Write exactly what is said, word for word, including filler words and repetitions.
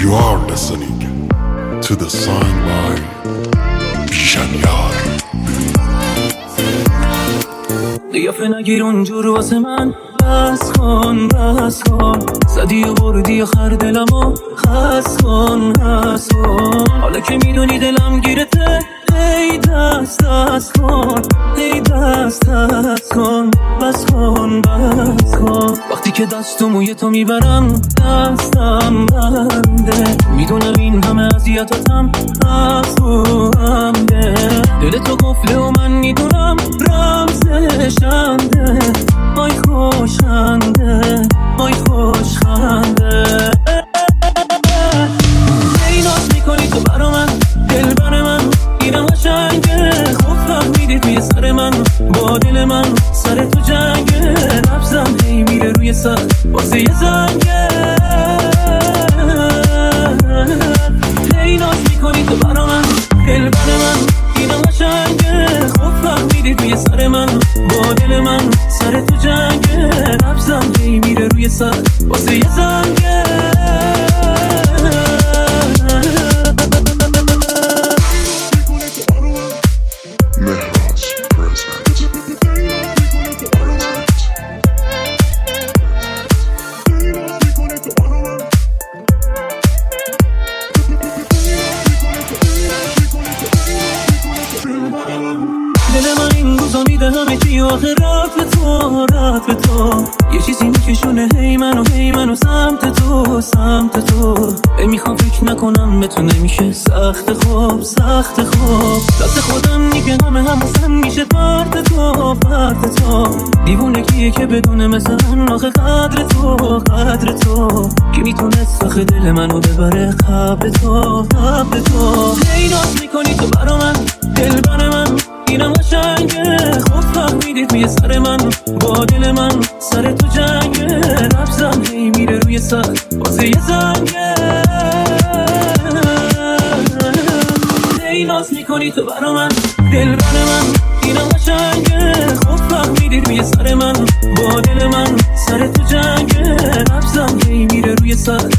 You are listening to the song by بیشنیار. قیافه نگیر اونجور واسه من، بس کن بس کن، زدی و بردی آخر دلمو، خس کن خس کن. حالا که میدونی دلم گیرته، ای دست دست کن، ای دست دست کن، بس کن بس کن. وقتی که دست و موی تو میبرم دستم بنده، میدونم این همه اذیتاتم از تو همده. دل تو قفله و من میدونم رمزشنده، آی خوشخنده آی خوشخنده. ای ناز میکنی تو برا من، دل بر من اینم قشنگه. خوب فهمیدی توی سر من، با دل من سر تو جنگه. نبزم هی میره روی سر واسه یه زنگه. ای ناز میکنی تو برا من، دل بر من اینم قشنگه. خوب فهمیدی توی سر من، با دل من سر تو جنگه. نبزم هی میره روی سر واسه یه زنگه. دل من این روزا میده همه چی آخه رفت تو رفت تو. یه چیزی میکشونه هی منو هی منو سمت تو سمت تو. ای میخوام فکر نکنم به تو نمیشه سخت خوب سخت خوب. دست خودم میگه همه هموسن میشه فرد تو فرد تو. دیوونه کیه که بدونه مثل من آخه قدر تو قدر تو. کی میتونست آخه دل منو ببره قبل تو قبل تو. ای ناز میکنی تو برا من، دل بر من اینم قشنگه. خوب فهمیدی توی سر من، با دل من سر تو جنگه. نبزم هی میره روی سر واسه یه زنگه. ای ناز میکنی تو برا من، دل بر من اینم قشنگه. خوب فهمیدی توی سر من، با دل من سر تو جنگه. نبزم هی میره روی سر